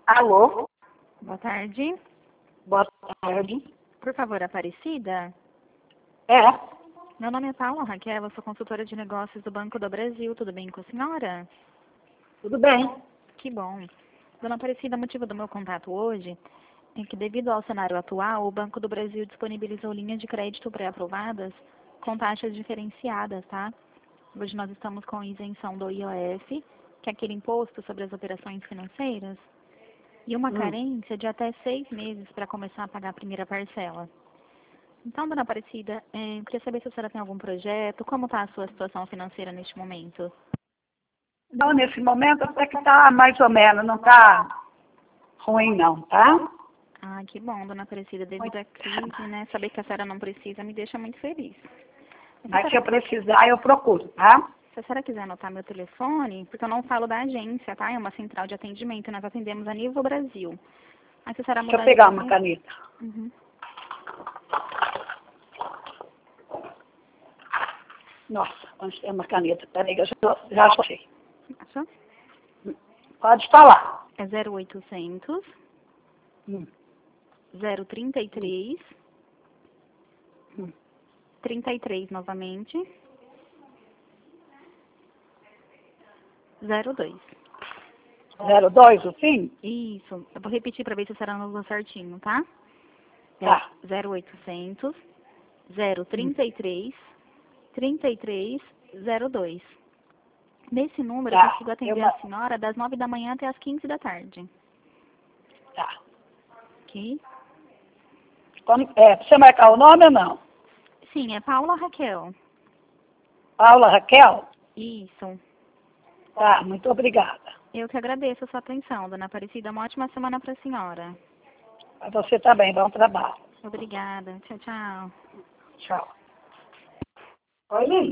Alô? Boa tarde. Boa tarde. Por favor, Aparecida? É, Meu nome é Paula Raquel, eu sou consultora de negócios do Banco do Brasil. Tudo bem com a senhora? tudo bem. Que bom. Dona Aparecida, o motivo do meu contato hoje é que, devido ao cenário atual, o Banco do Brasil disponibilizou linhas de crédito pré-aprovadas com taxas diferenciadas, tá? Hoje nós estamos com isenção do IOF, que é aquele imposto sobre as operações financeiras, e uma carência de até 6 meses para começar a pagar a primeira parcela. Então, dona Aparecida, eu queria saber se a senhora tem algum projeto, como está a sua situação financeira neste momento? Não, nesse momento até que tá mais ou menos, não tá ruim não, tá? Ah, que bom, dona Aparecida, devido à crise, né? Saber que a senhora não precisa me deixa muito feliz. Mas se eu precisar, eu procuro, tá? Se a senhora quiser anotar meu telefone, porque eu não falo da agência, tá? É uma central de atendimento, nós atendemos a nível Brasil. Aí se a senhora Deixa eu mudar pegar de uma ideia... caneta. Uhum. Nossa, onde tem uma caneta? Peraí, eu já achei. Achou? Pode falar. É 0800 Hum, 033 hum. 33 novamente 02. 02, o fim? Isso. Eu vou repetir para ver se a senhora anota certinho, tá? Tá. 0800 033 33 02. Nesse número eu Tá. consigo atender a senhora das 9 da manhã até as 15 da tarde. Tá. Ok? Precisa marcar o nome ou não? Sim, é Paula Raquel. Paula Raquel? Isso. Tá, muito obrigada. Eu que agradeço a sua atenção, dona Aparecida. Uma ótima semana para a senhora. Pra você também, bom trabalho. Obrigada. Tchau, tchau. Tchau. Oi, Lili.